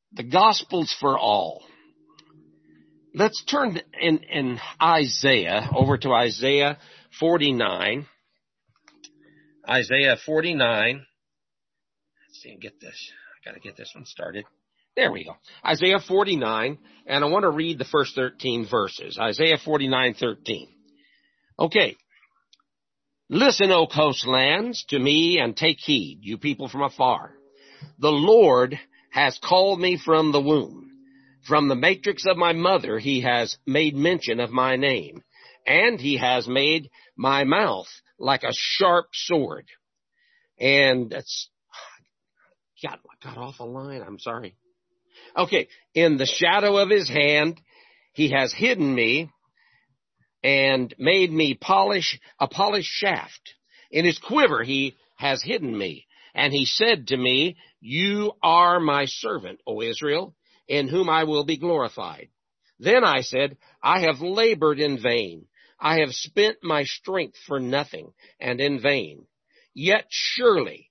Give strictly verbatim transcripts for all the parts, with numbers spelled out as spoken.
The gospel's for all. Let's turn in, in Isaiah over to Isaiah forty-nine. Isaiah forty-nine. Let's see, get this. I got to get this one started. There we go. Isaiah forty-nine, and I want to read the first thirteen verses. Isaiah forty-nine, thirteen. Okay. Listen, O coastlands, to me, and take heed, you people from afar. The Lord has called me from the womb. From the matrix of my mother, he has made mention of my name, and he has made my mouth like a sharp sword. And that's, got, got off a line. I'm sorry. Okay. In the shadow of his hand, he has hidden me and made me polish a polished shaft. In his quiver, he has hidden me. And he said to me, you are my servant, O Israel, in whom I will be glorified. Then I said, I have labored in vain. I have spent my strength for nothing and in vain. Yet surely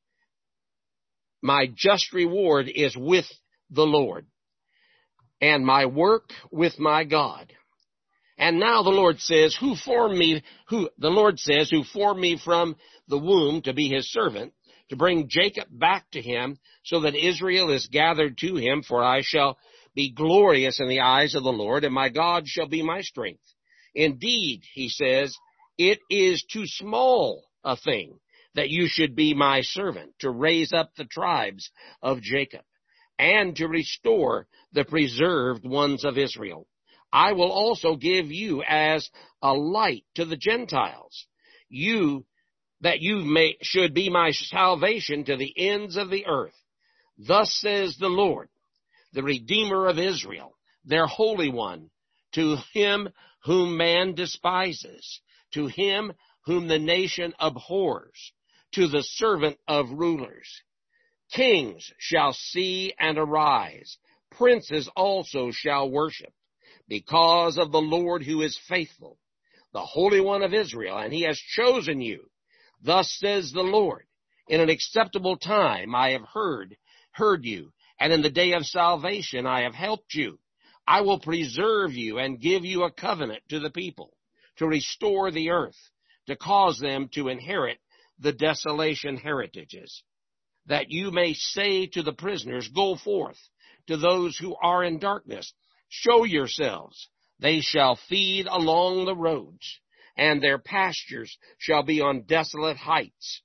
my just reward is with the Lord, and my work with my God. And now the Lord says, who formed me, who, the Lord says, who formed me from the womb to be his servant, to bring Jacob back to him, so that Israel is gathered to him, for I shall be glorious in the eyes of the Lord, and my God shall be my strength. Indeed, he says, it is too small a thing that you should be my servant, to raise up the tribes of Jacob, and to restore the preserved ones of Israel. I will also give you as a light to the Gentiles, you that you may should be my salvation to the ends of the earth. Thus says the Lord, the Redeemer of Israel, their Holy One, to him whom man despises, to him whom the nation abhors, to the servant of rulers. Kings shall see and arise, princes also shall worship, because of the Lord who is faithful, the Holy One of Israel, and he has chosen you. Thus says the Lord, in an acceptable time I have heard, heard you, and in the day of salvation I have helped you. I will preserve you and give you a covenant to the people, to restore the earth, to cause them to inherit the desolation heritages, that you may say to the prisoners, go forth, to those who are in darkness, show yourselves. They shall feed along the roads, and their pastures shall be on desolate heights.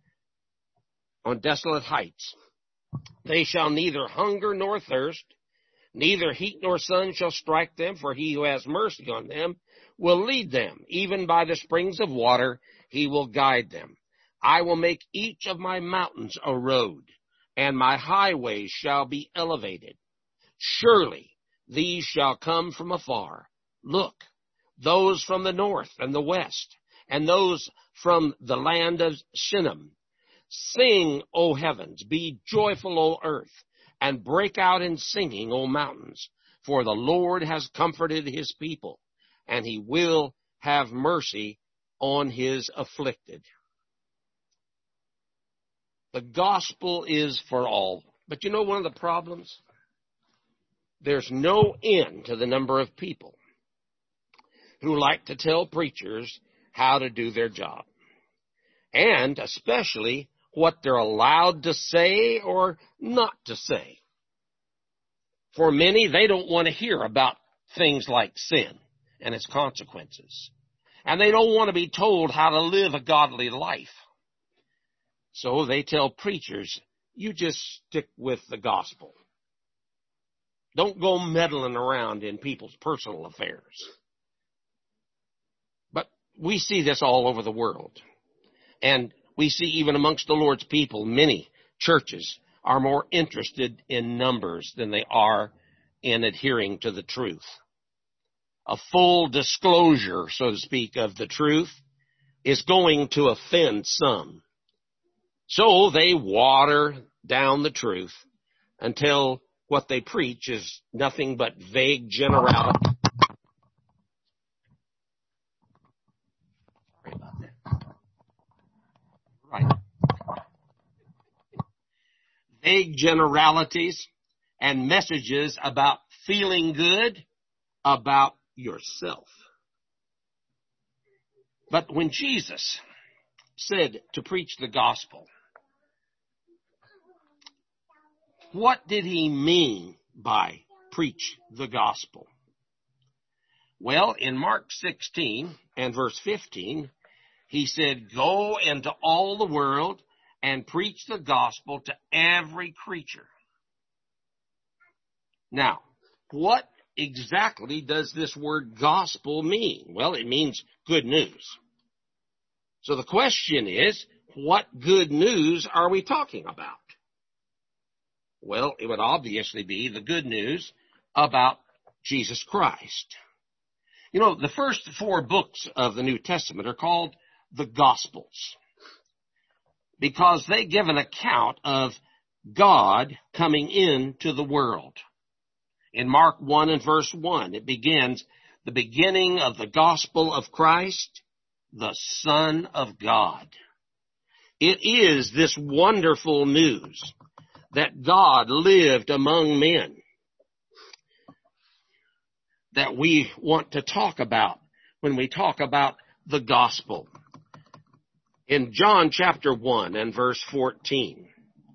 On desolate heights. They shall neither hunger nor thirst, neither heat nor sun shall strike them, for he who has mercy on them will lead them. Even by the springs of water he will guide them. I will make each of my mountains a road, and my highways shall be elevated. Surely these shall come from afar. Look, those from the north and the west, and those from the land of Shinim. Sing, O heavens, be joyful, O earth, and break out in singing, O mountains, for the Lord has comforted his people, and he will have mercy on his afflicted. The gospel is for all. But you know one of the problems? There's no end to the number of people who like to tell preachers how to do their job, and especially what they're allowed to say or not to say. For many, they don't want to hear about things like sin and its consequences, and they don't want to be told how to live a godly life. So they tell preachers, you just stick with the gospel. Don't go meddling around in people's personal affairs. But we see this all over the world. And we see even amongst the Lord's people, many churches are more interested in numbers than they are in adhering to the truth. A full disclosure, so to speak, of the truth is going to offend some. So they water down the truth until what they preach is nothing but vague generality. Sorry about that. Right. Vague generalities and messages about feeling good about yourself. But when Jesus said to preach the gospel, what did he mean by preach the gospel? Well, in Mark sixteen and verse fifteen, he said, go into all the world and preach the gospel to every creature. Now, what exactly does this word gospel mean? Well, it means good news. So the question is, what good news are we talking about? Well, it would obviously be the good news about Jesus Christ. You know, the first four books of the New Testament are called the Gospels because they give an account of God coming into the world. In Mark one and verse one, it begins, the beginning of the gospel of Christ, the Son of God. It is this wonderful news that God lived among men that we want to talk about when we talk about the gospel. In John chapter one and verse fourteen,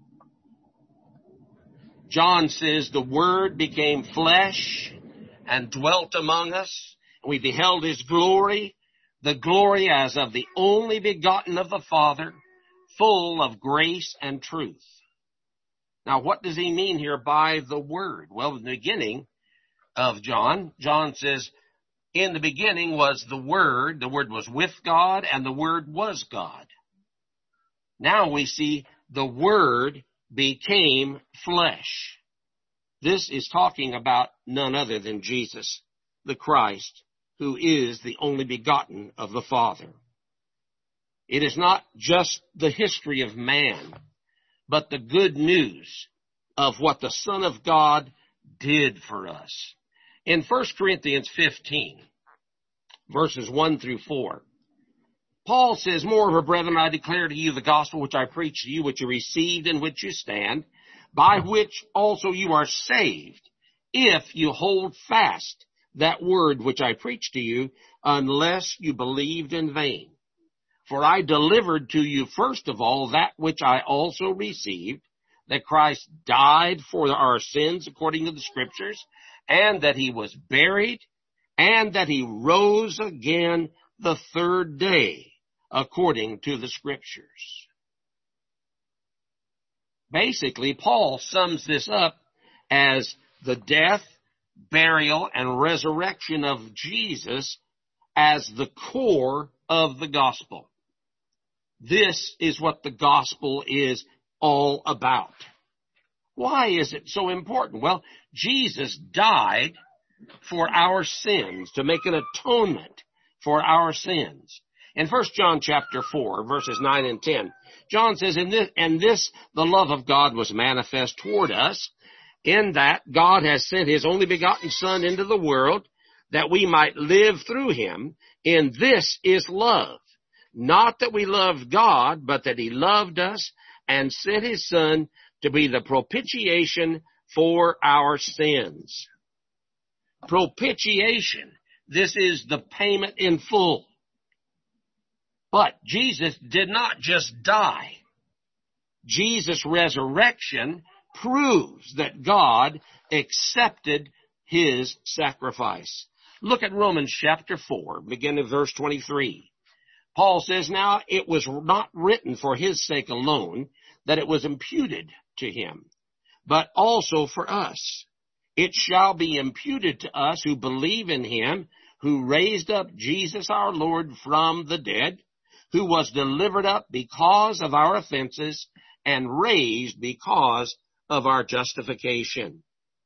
John says, the Word became flesh and dwelt among us, and we beheld his glory, the glory as of the only begotten of the Father, full of grace and truth. Now, what does he mean here by the Word? Well, in the beginning of John, John says, in the beginning was the Word, the Word was with God, and the Word was God. Now we see the Word became flesh. This is talking about none other than Jesus, the Christ, who is the only begotten of the Father. It is not just the history of man, but the good news of what the Son of God did for us. In First Corinthians fifteen, verses one through four, Paul says, moreover, brethren, I declare to you the gospel which I preached to you, which you received, in which you stand, by which also you are saved, if you hold fast that word which I preached to you, unless you believed in vain. For I delivered to you first of all that which I also received, that Christ died for our sins according to the Scriptures, and that he was buried, and that he rose again the third day, according to the Scriptures. Basically, Paul sums this up as the death, burial, and resurrection of Jesus as the core of the gospel. This is what the gospel is all about. Why is it so important? Well, Jesus died for our sins, to make an atonement for our sins. In First John chapter four, verses nine and ten, John says, in this, and this the love of God was manifest toward us, in that God has sent his only begotten Son into the world, that we might live through him. In this is love. Not that we loved God, but that he loved us and sent his Son to be the propitiation for our sins. Propitiation. This is the payment in full. But Jesus did not just die. Jesus' resurrection proves that God accepted his sacrifice. Look at Romans chapter four, beginning of verse twenty-three. Paul says, now it was not written for his sake alone that it was imputed to him, but also for us. It shall be imputed to us who believe in him who raised up Jesus our Lord from the dead, who was delivered up because of our offenses and raised because of our justification.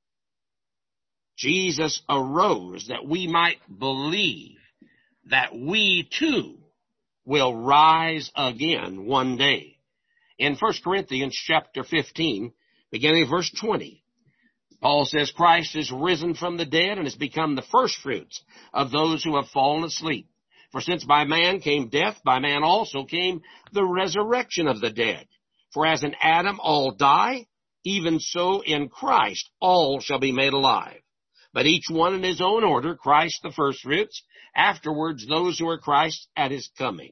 Jesus arose that we might believe that we too will rise again one day. In First Corinthians chapter fifteen, beginning of verse twenty, Paul says, Christ is risen from the dead and has become the firstfruits of those who have fallen asleep. For since by man came death, by man also came the resurrection of the dead. For as in Adam all die, even so in Christ all shall be made alive. But each one in his own order, Christ the firstfruits, afterwards those who are Christ at his coming.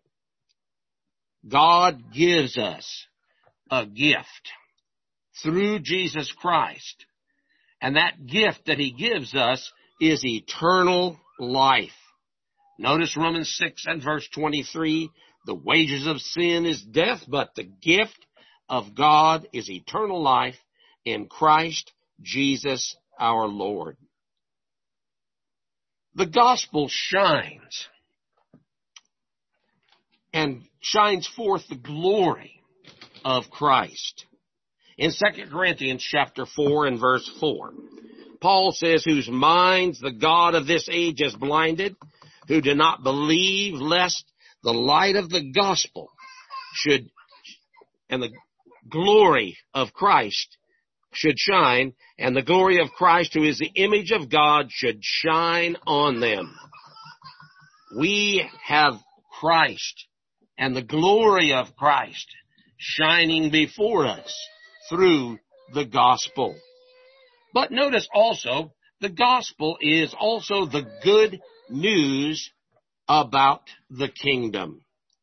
God gives us a gift through Jesus Christ. And that gift that he gives us is eternal life. Notice Romans six and verse twenty-three. The wages of sin is death, but the gift of God is eternal life in Christ Jesus our Lord. The gospel shines and shines forth the glory of Christ. In Second Corinthians chapter four and verse four, Paul says, whose minds the God of this age has blinded, who do not believe, lest the light of the gospel should, and the glory of Christ should shine, and the glory of Christ, who is the image of God, should shine on them. We have Christ and the glory of Christ shining before us through the gospel. But notice also, the gospel is also the good news about the kingdom.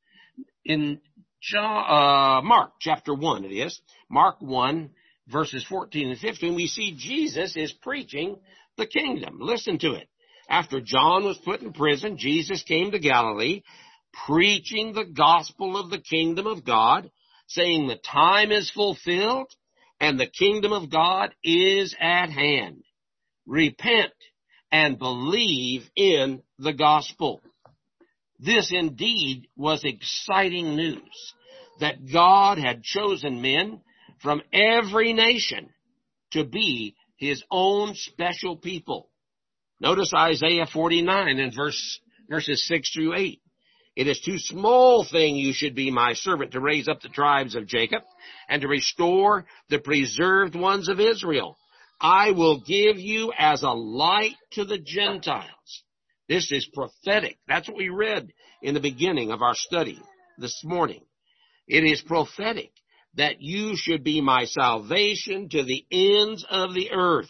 In John, uh, Mark chapter one, it is, Mark one, verses fourteen and fifteen, we see Jesus is preaching the kingdom. Listen to it. After John was put in prison, Jesus came to Galilee, preaching the gospel of the kingdom of God, saying the time is fulfilled and the kingdom of God is at hand. Repent and believe in the gospel. This indeed was exciting news, that God had chosen men from every nation to be his own special people. Notice Isaiah forty-nine in verse, verses six through eight. It is too small thing you should be my servant to raise up the tribes of Jacob and to restore the preserved ones of Israel. I will give you as a light to the Gentiles. This is prophetic. That's what we read in the beginning of our study this morning. It is prophetic that you should be my salvation to the ends of the earth.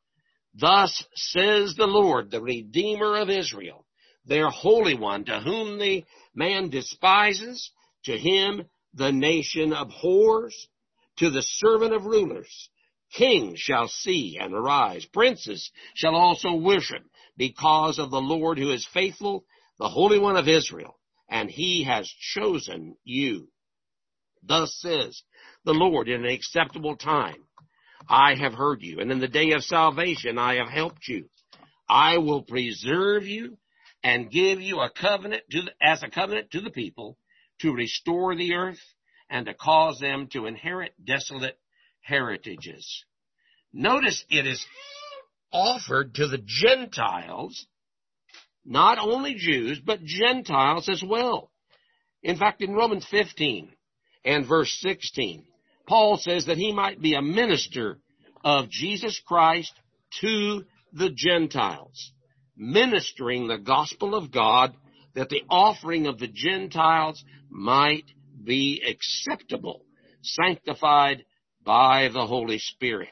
Thus says the Lord, the Redeemer of Israel, their Holy One, to whom the man despises, to him the nation abhors, to the servant of rulers. Kings shall see and arise. Princes shall also worship because of the Lord who is faithful, the Holy One of Israel, and he has chosen you. Thus says the Lord, in an acceptable time I have heard you, and in the day of salvation I have helped you. I will preserve you and give you a covenant to the, as a covenant to the people, to restore the earth and to cause them to inherit desolate heritages. Notice it is offered to the Gentiles, not only Jews, but Gentiles as well. In fact, in Romans fifteen and verse sixteen, Paul says that he might be a minister of Jesus Christ to the Gentiles, ministering the gospel of God, that the offering of the Gentiles might be acceptable, sanctified by the Holy Spirit.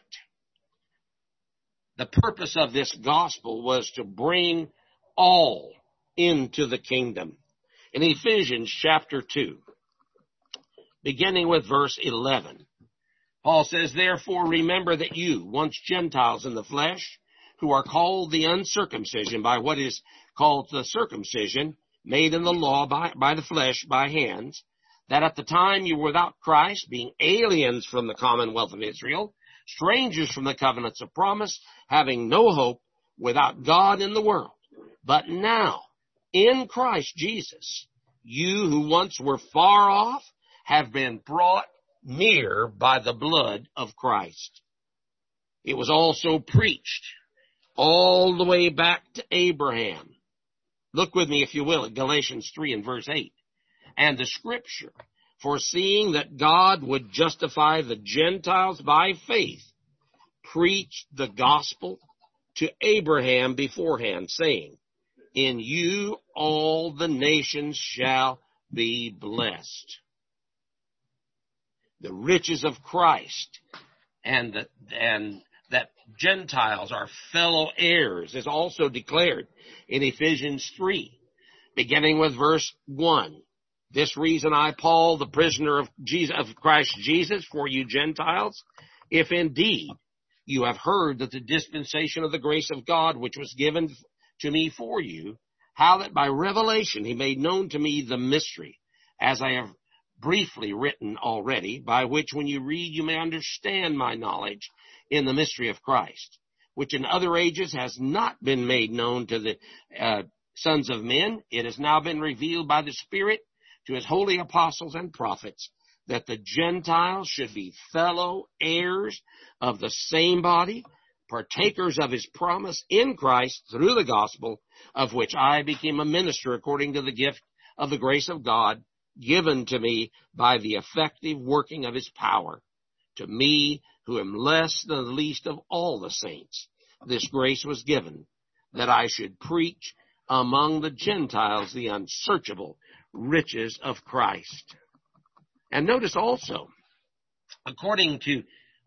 The purpose of this gospel was to bring all into the kingdom. In Ephesians chapter two, beginning with verse eleven, Paul says, therefore remember that you, once Gentiles in the flesh, who are called the uncircumcision by what is called the circumcision, made in the law by, by the flesh, by hands, that at the time you were without Christ, being aliens from the commonwealth of Israel, strangers from the covenants of promise, having no hope, without God in the world. But now, in Christ Jesus, you who once were far off have been brought near by the blood of Christ. It was also preached all the way back to Abraham. Look with me, if you will, at Galatians three and verse eight. And the scripture, foreseeing that God would justify the Gentiles by faith, preached the gospel to Abraham beforehand, saying, in you all the nations shall be blessed. The riches of Christ and that, and that Gentiles are fellow heirs is also declared in Ephesians three, beginning with verse one. This reason I, Paul, the prisoner of Jesus, of Christ Jesus, for you Gentiles, if indeed you have heard that the dispensation of the grace of God, which was given to me for you, how that by revelation he made known to me the mystery, as I have briefly written already, by which when you read you may understand my knowledge in the mystery of Christ, which in other ages has not been made known to the uh, sons of men. It has now been revealed by the Spirit to his holy apostles and prophets, that the Gentiles should be fellow heirs of the same body, partakers of his promise in Christ through the gospel, of which I became a minister according to the gift of the grace of God given to me by the effective working of his power. To me, who am less than the least of all the saints, this grace was given, that I should preach among the Gentiles the unsearchable riches of Christ. And notice also, according to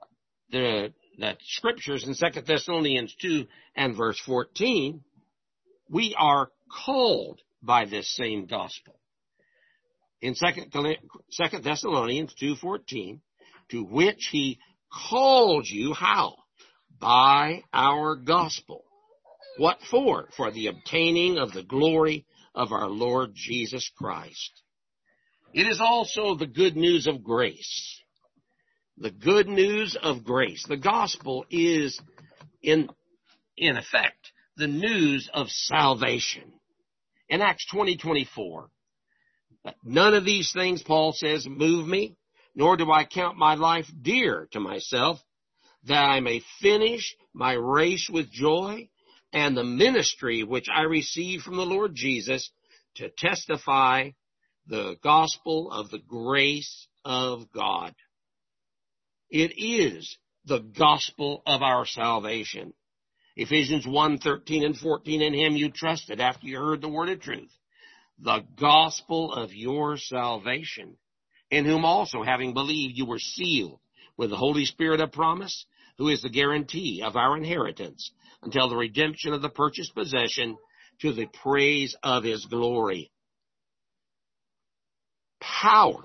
the, the scriptures in Second Thessalonians two and verse fourteen, we are called by this same gospel. In Second Thessalonians two fourteen, to which he called you, how? By our gospel. What for? For the obtaining of the glory of our Lord Jesus Christ. It is also the good news of grace. The good news of grace. The gospel is, in, in effect, the news of salvation. In Acts twenty twenty-four, none of these things, Paul says, move me, nor do I count my life dear to myself, that I may finish my race with joy and the ministry which I received from the Lord Jesus to testify the gospel of the grace of God. It is the gospel of our salvation. Ephesians one, thirteen and fourteen, in him you trusted after you heard the word of truth, the gospel of your salvation, in whom also, having believed, you were sealed with the Holy Spirit of promise, who is the guarantee of our inheritance until the redemption of the purchased possession, to the praise of his glory. Power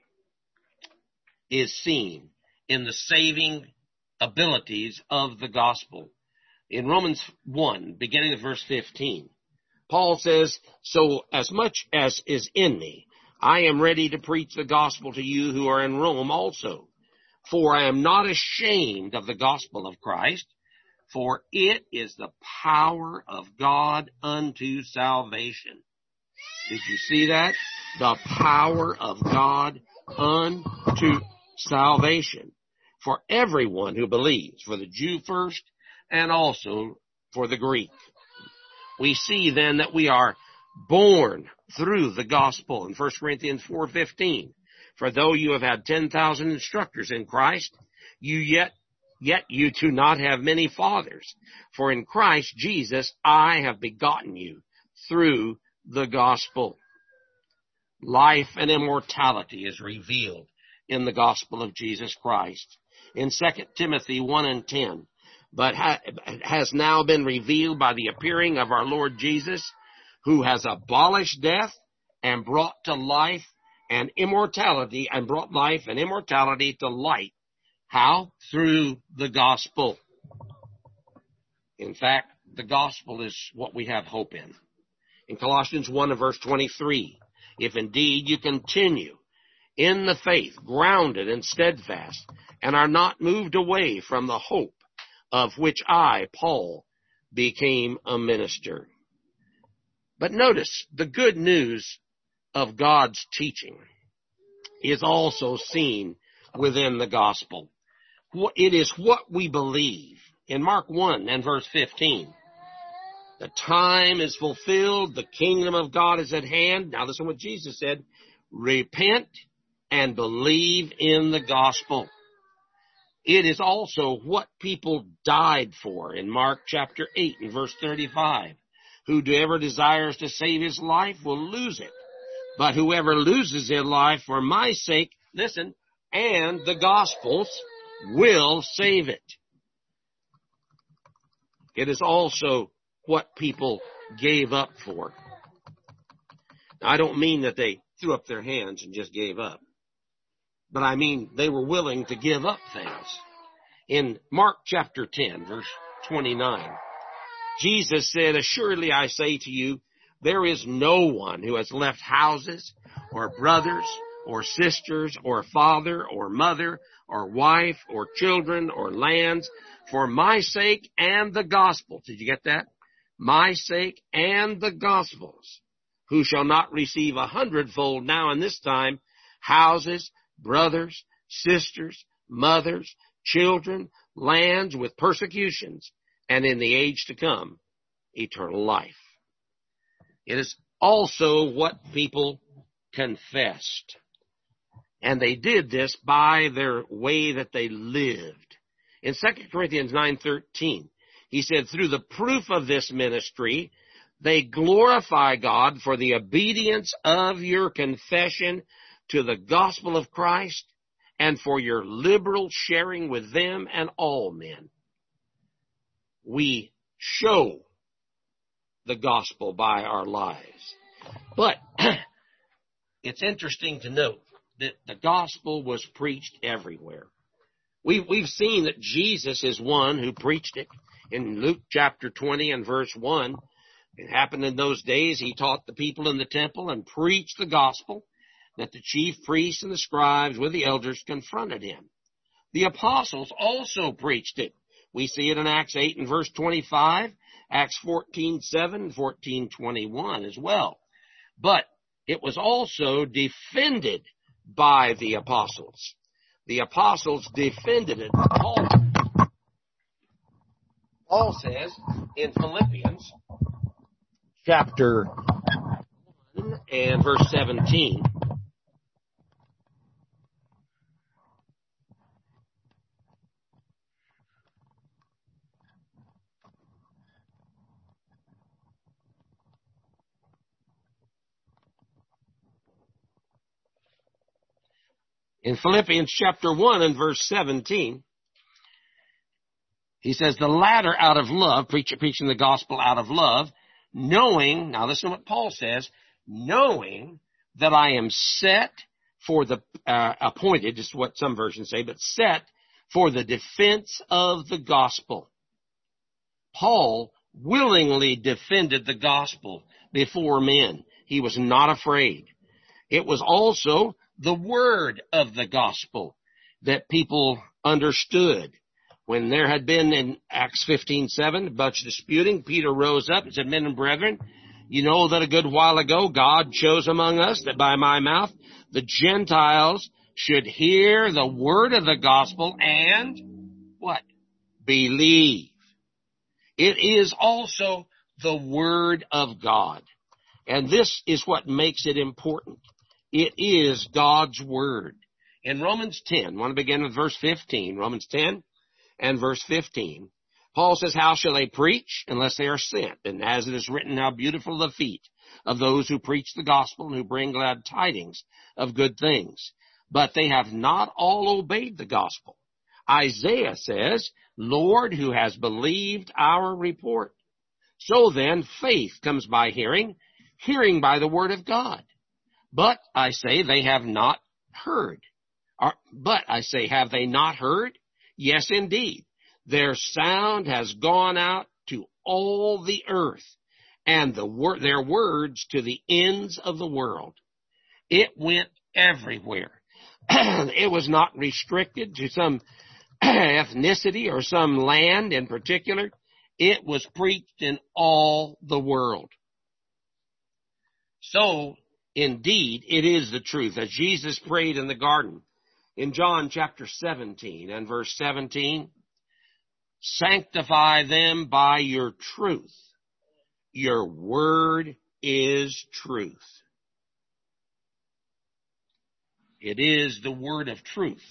is seen in the saving abilities of the gospel. In Romans one, beginning with verse fifteen, Paul says, so as much as is in me, I am ready to preach the gospel to you who are in Rome also. For I am not ashamed of the gospel of Christ, for it is the power of God unto salvation. Did you see that? The power of God unto salvation. For everyone who believes, for the Jew first, and also for the Greek. We see then that we are born through the gospel in First Corinthians four fifteen. For though you have had ten thousand instructors in Christ, you yet, yet you do not have many fathers. For in Christ Jesus I have begotten you through the gospel. Life and immortality is revealed in the gospel of Jesus Christ. In Second Timothy one and ten, but ha- has now been revealed by the appearing of our Lord Jesus, who has abolished death and brought to life and immortality, and brought life and immortality to light. How? Through the gospel. In fact, the gospel is what we have hope in. In Colossians one and verse twenty-three, if indeed you continue in the faith, grounded and steadfast, and are not moved away from the hope of which I, Paul, became a minister. But notice, the good news of God's teaching is also seen within the gospel. It is what we believe. In Mark one and verse fifteen, the time is fulfilled, the kingdom of God is at hand. Now listen to what Jesus said. Repent and believe in the gospel. It is also what people died for in Mark chapter eight and verse thirty-five. Whoever desires to save his life will lose it. But whoever loses his life for my sake, listen, and the gospel's, will save it. It is also what people gave up for. Now, I don't mean that they threw up their hands and just gave up, but I mean they were willing to give up things. In Mark chapter ten, verse twenty-nine, Jesus said, "Assuredly I say to you, there is no one who has left houses or brothers or sisters or father or mother or wife or children or lands for my sake and the gospel." Did you get that? My sake and the gospel's, who shall not receive a hundredfold now in this time houses, brothers, sisters, mothers, children, lands with persecutions, and in the age to come, eternal life. It is also what people confessed. And they did this by their way that they lived. In Second Corinthians nine thirteen, he said, "Through the proof of this ministry, they glorify God for the obedience of your confession to the gospel of Christ and for your liberal sharing with them and all men." We show the gospel by our lives. But it's interesting to note that the gospel was preached everywhere. We've, we've seen that Jesus is one who preached it. In Luke chapter twenty and verse one, it happened in those days, he taught the people in the temple and preached the gospel, that the chief priests and the scribes with the elders confronted him. The apostles also preached it. We see it in Acts eight and verse twenty-five, Acts fourteen seven and fourteen twenty-one as well. But it was also defended by the apostles. The apostles defended it. Paul, Paul says in Philippians chapter one and verse seventeen, in Philippians chapter one and verse seventeen, he says, "The latter out of love," preach, preaching the gospel out of love, knowing, now listen to what Paul says, "knowing that I am set for the, uh, appointed," is what some versions say, but set for the defense of the gospel. Paul willingly defended the gospel before men. He was not afraid. It was also the word of the gospel that people understood. When there had been in Acts fifteen seven much disputing, Peter rose up and said, "Men and brethren, you know that a good while ago God chose among us that by my mouth the Gentiles should hear the word of the gospel and," what? "Believe." It is also the word of God. And this is what makes it important. It is God's word. In Romans ten, I want to begin with verse fifteen. Romans ten and verse fifteen. Paul says, "How shall they preach unless they are sent? And as it is written, how beautiful the feet of those who preach the gospel and who bring glad tidings of good things. But they have not all obeyed the gospel. Isaiah says, 'Lord, who has believed our report?' So then, faith comes by hearing, hearing by the word of God. But I say they have not heard. Or, but I say, have they not heard? Yes, indeed. Their sound has gone out to all the earth, and the wor- their words to the ends of the world." It went everywhere. It was not restricted to some ethnicity or some land in particular. It was preached in all the world. So, indeed, it is the truth. As Jesus prayed in the garden in John chapter seventeen and verse seventeen, "Sanctify them by your truth. Your word is truth." It is the word of truth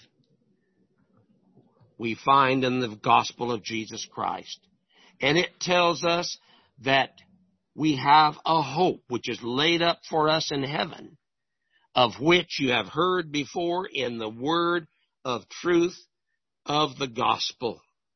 we find in the gospel of Jesus Christ. And it tells us that we have a hope which is laid up for us in heaven, of which you have heard before in the word of truth, of the gospel.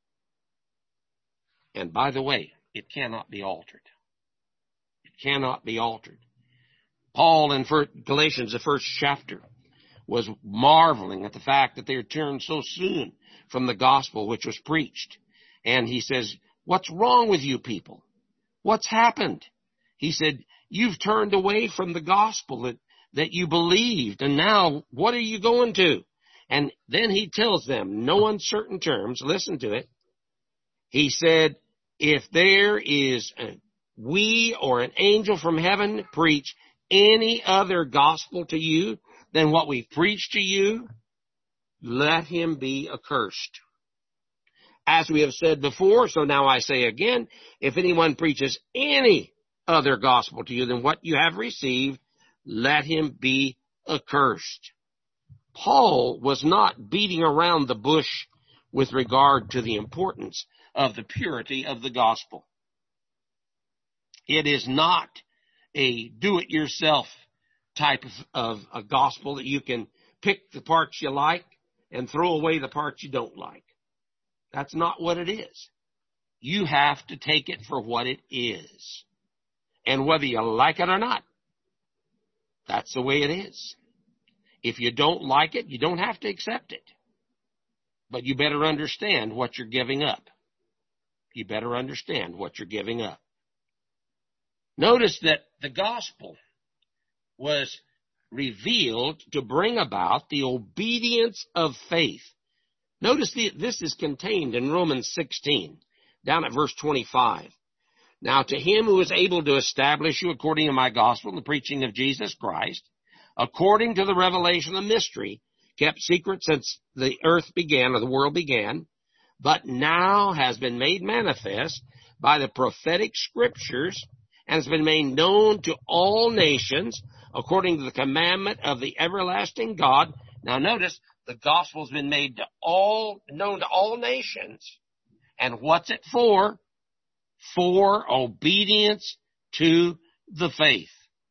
And by the way, it cannot be altered. It cannot be altered. Paul in Galatians, the first chapter, was marveling at the fact that they had turned so soon from the gospel which was preached. And he says, what's wrong with you people? What's happened? He said, you've turned away from the gospel that, that you believed, and now what are you going to? And then he tells them, no uncertain terms, listen to it. He said, if there is a, we or an angel from heaven preach any other gospel to you than what we've preached to you, let him be accursed. As we have said before, so now I say again, if anyone preaches any other gospel to you than what you have received, let him be accursed. Paul was not beating around the bush with regard to the importance of the purity of the gospel. It is not a do-it-yourself type of, of a gospel that you can pick the parts you like and throw away the parts you don't like. That's not what it is. You have to take it for what it is. And whether you like it or not, that's the way it is. If you don't like it, you don't have to accept it. But you better understand what you're giving up. You better understand what you're giving up. Notice that the gospel was revealed to bring about the obedience of faith. Notice the, this is contained in Romans sixteen, down at verse twenty-five. Now to him who is able to establish you according to my gospel, the preaching of Jesus Christ, according to the revelation of the mystery, kept secret since the earth began, or the world began, but now has been made manifest by the prophetic scriptures, and has been made known to all nations, according to the commandment of the everlasting God. Now notice, the gospel has been made to all, known to all nations. And what's it for? For obedience to the faith.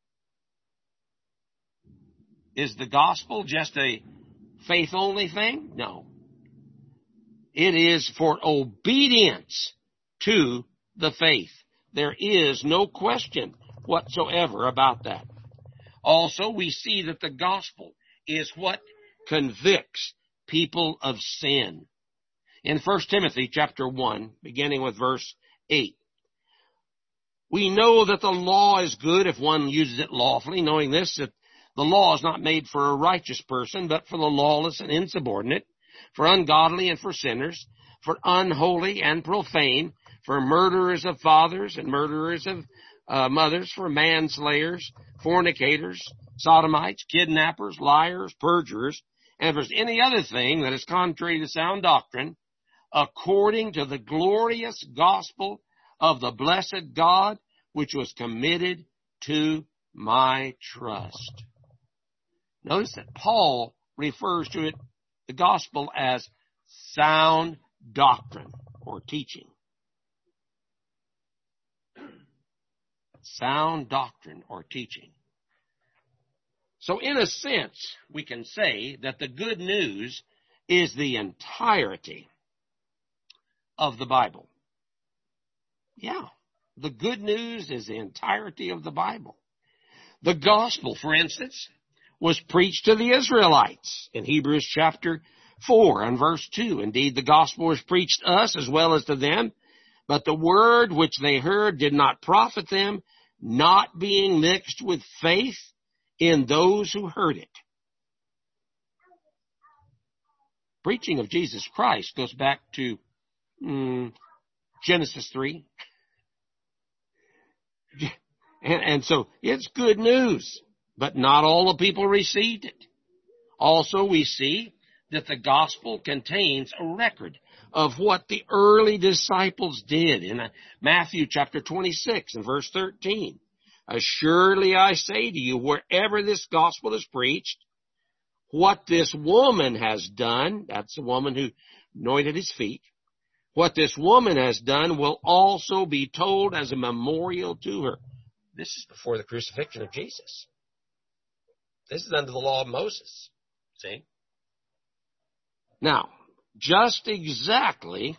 Is the gospel just a faith-only thing? No. It is for obedience to the faith. There is no question whatsoever about that. Also, we see that the gospel is what convicts people of sin. In First Timothy chapter one, beginning with verse eight, we know that the law is good if one uses it lawfully, knowing this, that the law is not made for a righteous person, but for the lawless and insubordinate, for ungodly and for sinners, for unholy and profane, for murderers of fathers and murderers of uh, mothers, for manslayers, fornicators, sodomites, kidnappers, liars, perjurers, and if there's any other thing that is contrary to sound doctrine, according to the glorious gospel of the blessed God, which was committed to my trust. Notice that Paul refers to it, the gospel, as sound doctrine or teaching. Sound doctrine or teaching. So in a sense, we can say that the good news is the entirety of the Bible. Yeah, the good news is the entirety of the Bible. The gospel, for instance, was preached to the Israelites in Hebrews chapter four and verse two. Indeed, the gospel was preached to us as well as to them, but the word which they heard did not profit them, not being mixed with faith in those who heard it. Preaching of Jesus Christ goes back to mm, Genesis three. And, and so it's good news, but not all the people received it. Also, we see that the gospel contains a record of what the early disciples did in Matthew chapter twenty-six and verse thirteen. Assuredly I say to you, wherever this gospel is preached, what this woman has done, that's the woman who anointed his feet, what this woman has done will also be told as a memorial to her. This is before the crucifixion of Jesus. This is under the law of Moses. See? Now, just exactly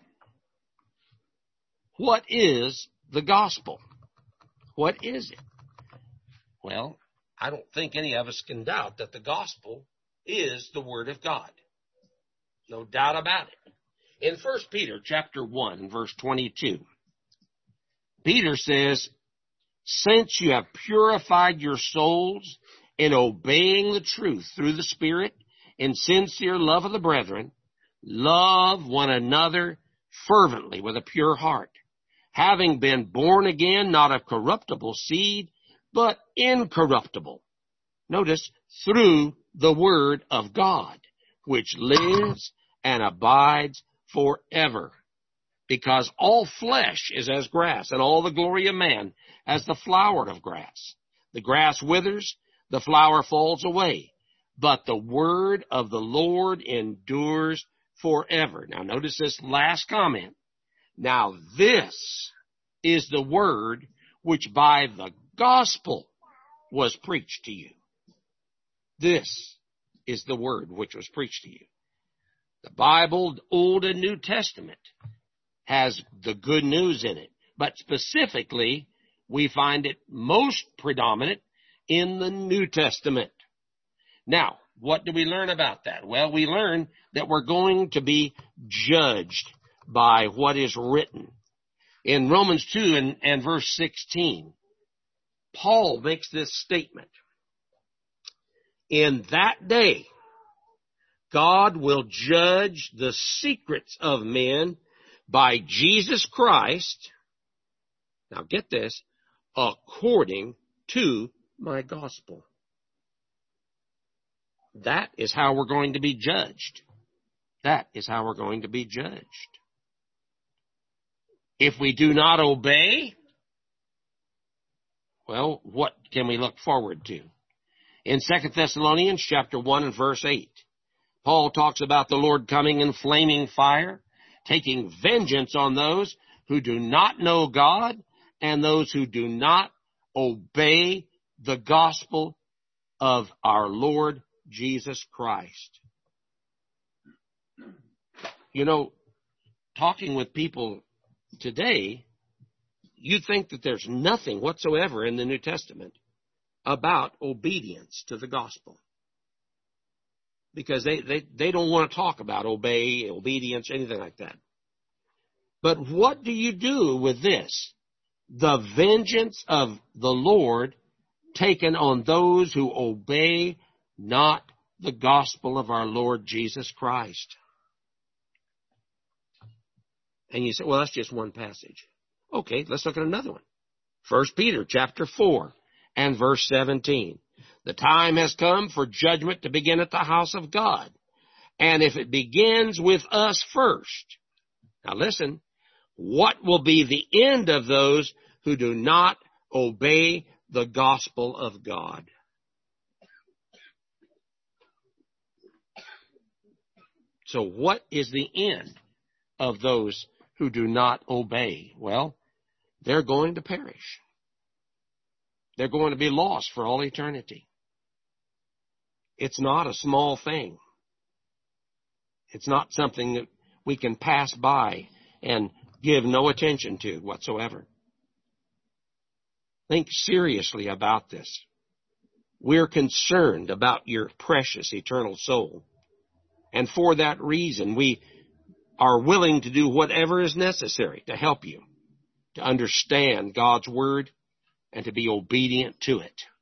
what is the gospel. What is it? Well, I don't think any of us can doubt that the gospel is the Word of God. No doubt about it. In First Peter chapter one, verse twenty-two, Peter says, since you have purified your souls in obeying the truth through the Spirit in sincere love of the brethren, love one another fervently with a pure heart, having been born again, not of corruptible seed, but incorruptible. Notice, through the Word of God, which lives and abides forever. Because all flesh is as grass, and all the glory of man as the flower of grass. The grass withers, the flower falls away, but the word of the Lord endures forever. Now notice this last comment. Now this is the word which by the gospel was preached to you. This is the word which was preached to you. The Bible, Old and New Testament, has the good news in it. But specifically, we find it most predominant in the New Testament. Now, what do we learn about that? Well, we learn that we're going to be judged by what is written. In Romans two and, and verse sixteen, Paul makes this statement. In that day, God will judge the secrets of men by Jesus Christ, now get this, according to my gospel. That is how we're going to be judged. That is how we're going to be judged. If we do not obey, well, what can we look forward to? In Second Thessalonians chapter one and verse eight, Paul talks about the Lord coming in flaming fire, taking vengeance on those who do not know God and those who do not obey the gospel of our Lord Jesus Christ. You know, talking with people today, you'd think that there's nothing whatsoever in the New Testament about obedience to the gospel. Because they, they, they don't want to talk about obey, obedience, anything like that. But what do you do with this? The vengeance of the Lord taken on those who obey not the gospel of our Lord Jesus Christ. And you say, well, that's just one passage. Okay, let's look at another one. First Peter chapter four and verse seventeen. The time has come for judgment to begin at the house of God. And if it begins with us first, now listen, what will be the end of those who do not obey the gospel of God? So what is the end of those who do not obey? Well, they're going to perish. They're going to be lost for all eternity. It's not a small thing. It's not something that we can pass by and give no attention to whatsoever. Think seriously about this. We're concerned about your precious eternal soul. And for that reason, we are willing to do whatever is necessary to help you to understand God's word and to be obedient to it.